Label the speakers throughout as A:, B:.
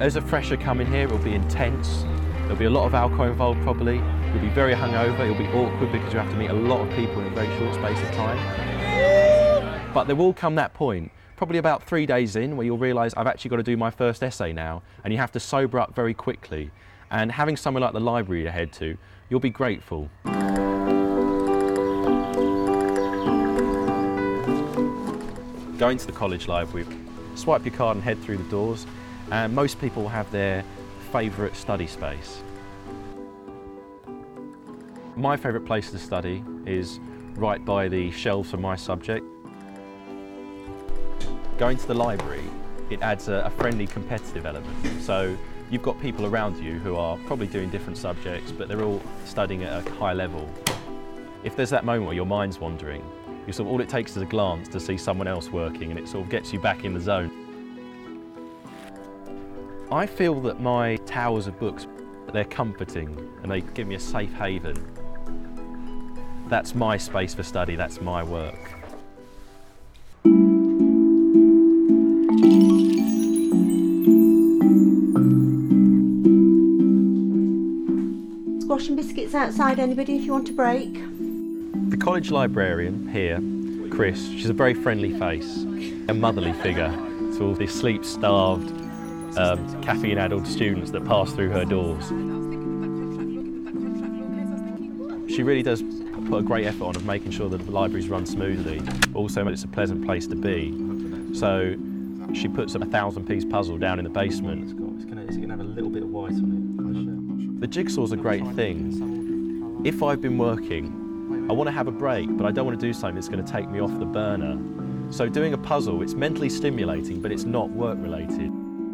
A: As a fresher coming here, it'll be intense. There'll be a lot of alcohol involved probably. You'll be very hungover, it'll be awkward because you have to meet a lot of people in a very short space of time. But there will come that point, probably about 3 days in, where you'll realise I've actually got to do my first essay now, and you have to sober up very quickly. And having somewhere like the library to head to, you'll be grateful. Go into the college library, swipe your card and head through the doors, and most people have their favourite study space. My favourite place to study is right by the shelves for my subject. Going to the library, it adds a friendly competitive element. So you've got people around you who are probably doing different subjects, but they're all studying at a high level. If there's that moment where your mind's wandering, all it takes is a glance to see someone else working, and it sort of gets you back in the zone. I feel that my towers of books, they're comforting and they give me a safe haven. That's my space for study, that's my work.
B: Squash and biscuits outside, anybody, if you want a break?
A: The college librarian here, Chris, she's a very friendly face, a motherly figure to all the sleep-starved, caffeine-addled students that pass through her doors. She really does put a great effort on of making sure that the libraries run smoothly, but also it's a pleasant place to be. So she puts a 1,000-piece puzzle down in the basement. Is it going to have a little bit of white on it? The jigsaw's a great thing. If I've been working, I want to have a break, but I don't want to do something that's going to take me off the burner. So doing a puzzle, it's mentally stimulating, but it's not work-related.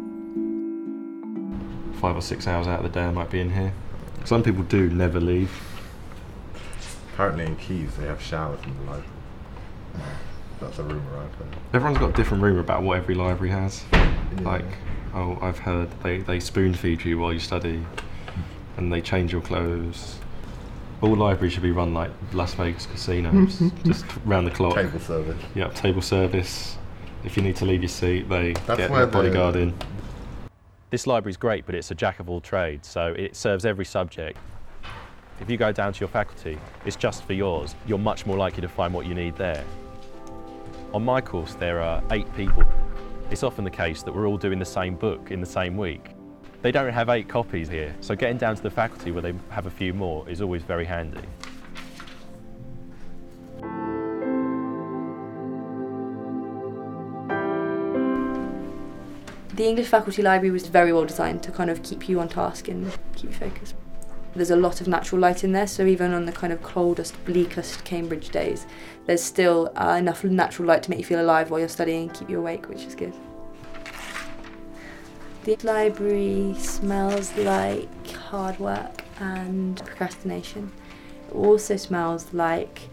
A: 5 or 6 hours out of the day I might be in here. Some people do never leave.
C: Apparently in Keys they have showers in the library. That's a rumour I've heard.
A: Everyone's got a different rumour about what every library has.
C: Yeah.
A: Like, oh, I've heard they spoon feed you while you study and they change your clothes. All libraries should be run like Las Vegas casinos, just round the clock.
C: Table service.
A: Yep, table service. If you need to leave your seat, they get
C: where
A: a bodyguard in. This library's great, but it's a jack of all trades, so it serves every subject. If you go down to your faculty, it's just for yours. You're much more likely to find what you need there. On my course, there are 8 people. It's often the case that we're all doing the same book in the same week. They don't have 8 copies here, so getting down to the faculty where they have a few more is always very handy.
D: The English faculty library was very well designed to kind of keep you on task and keep you focused. There's a lot of natural light in there, so even on the kind of coldest, bleakest Cambridge days, there's still enough natural light to make you feel alive while you're studying and keep you awake, which is good. The library smells like hard work and procrastination. It also smells like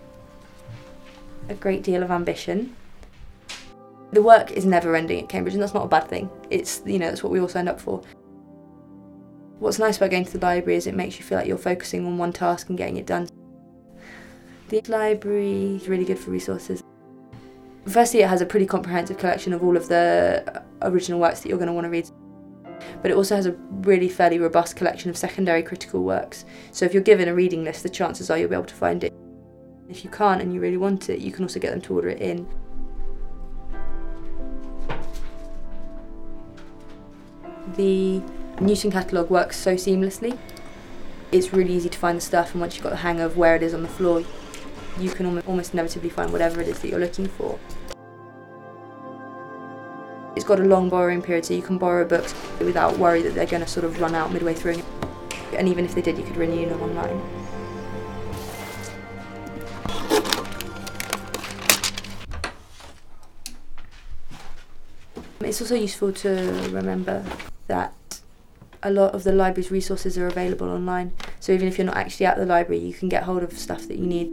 D: a great deal of ambition. The work is never ending at Cambridge, and that's not a bad thing. It's, that's what we all signed up for. What's nice about going to the library is it makes you feel like you're focusing on one task and getting it done. The library is really good for resources. Firstly, it has a pretty comprehensive collection of all of the original works that you're going to want to read. But it also has a really fairly robust collection of secondary critical works. So if you're given a reading list, the chances are you'll be able to find it. If you can't and you really want it, you can also get them to order it in. The Newton catalogue works so seamlessly. It's really easy to find the stuff, and once you've got the hang of where it is on the floor, you can almost inevitably find whatever it is that you're looking for. It's got a long borrowing period, so you can borrow books without worry that they're going to sort of run out midway through. And even if they did, you could renew them online. It's also useful to remember that a lot of the library's resources are available online, so even if you're not actually at the library, you can get hold of stuff that you need.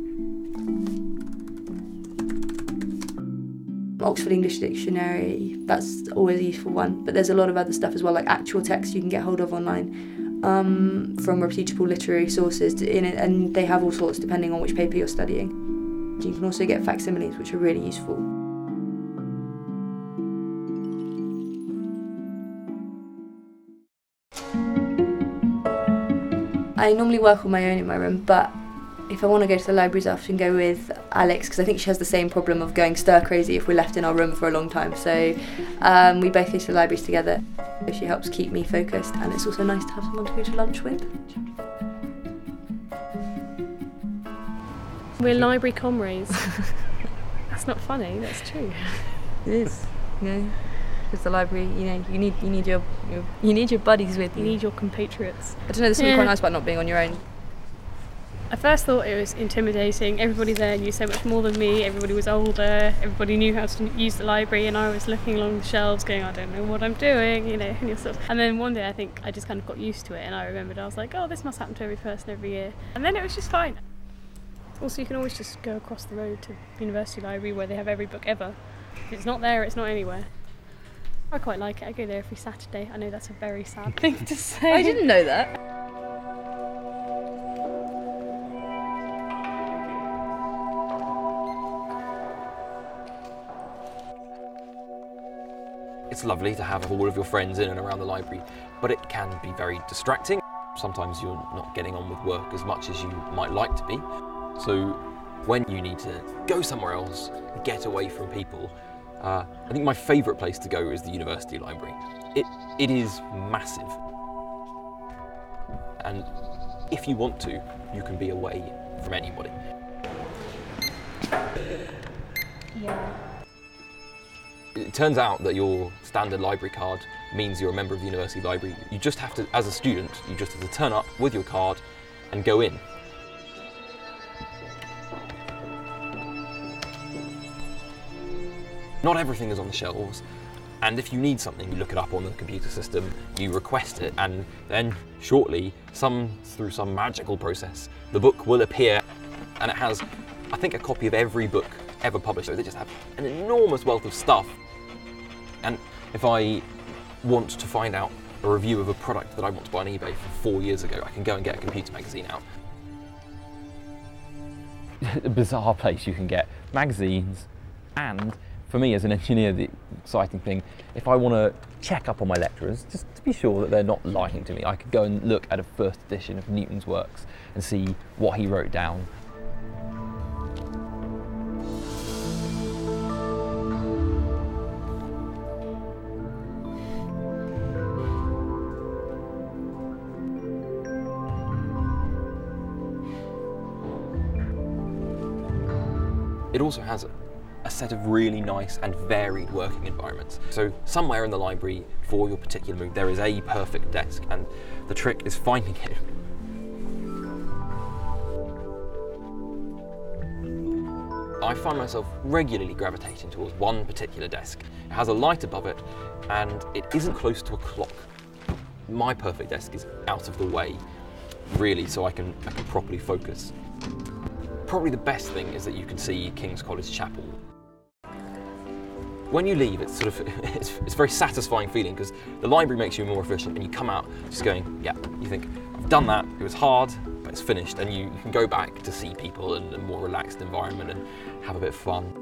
D: Oxford English Dictionary, that's always a useful one, but there's a lot of other stuff as well, like actual text you can get hold of online from reputable literary sources, and they have all sorts depending on which paper you're studying. You can also get facsimiles, which are really useful. I normally work on my own in my room, but if I want to go to the libraries, I often go with Alex, because I think she has the same problem of going stir crazy if we're left in our room for a long time. So we both go to the libraries together. She helps keep me focused, and it's also nice to have someone to go to lunch with.
E: We're library comrades. That's not funny, that's true.
D: It is, you know, because the library, you know, you need your buddies with you.
E: You need your compatriots.
D: I don't know, there's something quite nice about not being on your own.
E: I first thought it was intimidating. Everybody there knew so much more than me. Everybody was older. Everybody knew how to use the library, and I was looking along the shelves going, I don't know what I'm doing, you know. And then one day I think I just kind of got used to it, and I remembered, I was like, oh, this must happen to every person every year. And then it was just fine. Also, you can always just go across the road to the University Library where they have every book ever. If it's not there, it's not anywhere. I quite like it. I go there every Saturday. I know that's a very sad thing to say.
D: I didn't know that.
F: It's lovely to have all of your friends in and around the library, but it can be very distracting. Sometimes you're not getting on with work as much as you might like to be. So when you need to go somewhere else, get away from people, I think my favourite place to go is the University Library. It is massive. And if you want to, you can be away from anybody.
E: Yeah.
F: It turns out that your standard library card means you're a member of the University Library. You just have to, as a student, you just have to turn up with your card and go in. Not everything is on the shelves, and if you need something, you look it up on the computer system, you request it, and then shortly, through some magical process, the book will appear, and it has, I think, a copy of every book ever published. So they just have an enormous wealth of stuff. And if I want to find out a review of a product that I want to buy on eBay from 4 years ago, I can go and get a computer magazine out.
G: A bizarre place. You can get magazines, and for me as an engineer, the exciting thing, if I want to check up on my lecturers, just to be sure that they're not lying to me, I could go and look at a first edition of Newton's works and see what he wrote down.
F: It also has a set of really nice and varied working environments. So somewhere in the library, for your particular mood, there is a perfect desk, and the trick is finding it. I find myself regularly gravitating towards one particular desk. It has a light above it, and it isn't close to a clock. My perfect desk is out of the way, really, so I can properly focus. Probably the best thing is that you can see King's College Chapel. When you leave, it's a very satisfying feeling, because the library makes you more efficient, and you come out just going, yeah, you think, I've done that, it was hard, but it's finished, and you can go back to see people in a more relaxed environment and have a bit of fun.